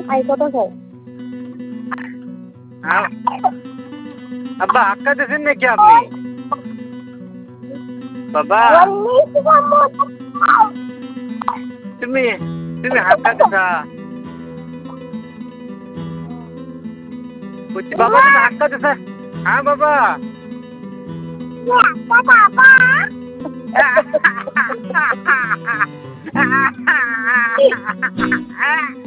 ऐकतच आहे. अब्बा हक्का देशील नाही की आपली बाबा तुम्ही तुम्ही हक्का देसा बाबा तुम्ही हक्का देसा हा बाबा बाबा